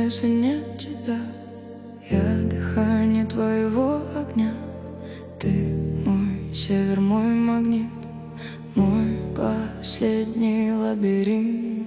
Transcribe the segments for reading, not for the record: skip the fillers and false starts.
меня, если нет тебя? Я дыхание твоего огня. Ты мой север, мой магнит, мой последний лабиринт.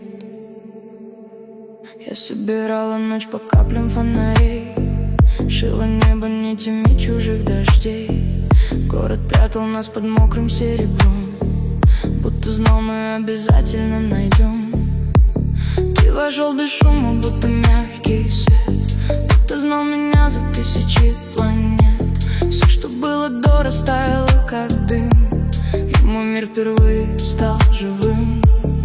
Я собирала ночь по каплям фонарей, шила небо нитями чужих дождей. Город прятал нас под мокрым серебром, будто знал, мы обязательно найдем. Ты вошел без шума, будто мягкий свет, будто знал меня за тысячи планет. Все, что было до, растаяло, как дым, и мой мир впервые стал живым.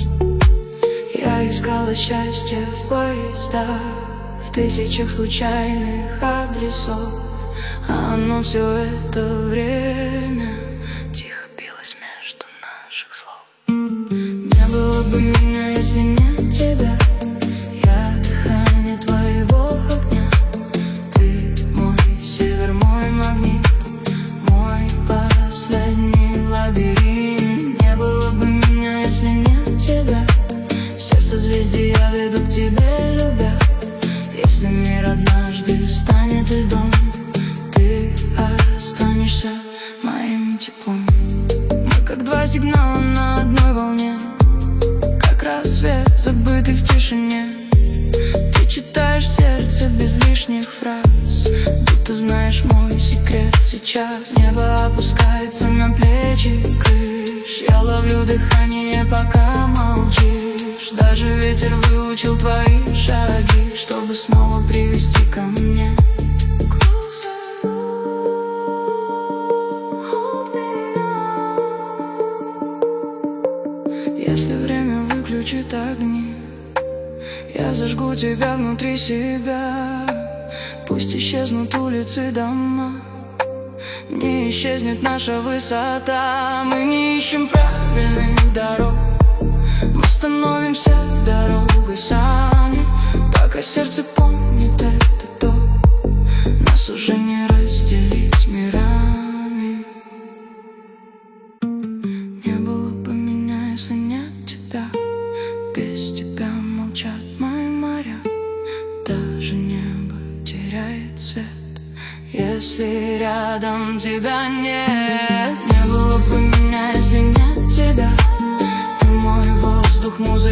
Я искала счастье в поездах, в тысячах случайных адресов, а оно все это время тихо билось между наших слов. Не было бы меня, если нет тебя. Я дыхание твоего огня. Ты мой север, мой магнит, мой последний лабиринт. Не было бы меня, если нет тебя. Все созвездия ведут к тебе, любя. Если мир однажды станет льдом, ты останешься моим теплом. Мы как два сигнала на одной волне, как рассвет, забытый в тишине. Ты читаешь сердце без лишних фраз, будто знаешь мой секрет сейчас. Небо опускается на плечи крыш, я ловлю дыхание, пока молчишь. Даже ветер выучил твои шаги, чтобы снова привести ко мне. Если время выключит огни, я зажгу тебя внутри себя. Пусть исчезнут улицы, дома, не исчезнет наша высота. Мы не ищем правильных дорог, мы становимся дорогой сами. Пока сердце помнит это, то нас уже не разделить мирами. Не было бы меня, если нет тебя. Без тебя молчат мои моря, даже небо теряет цвет, если рядом тебя нет. Не было бы меня, если нет тебя. Ты мой воздух, музыка.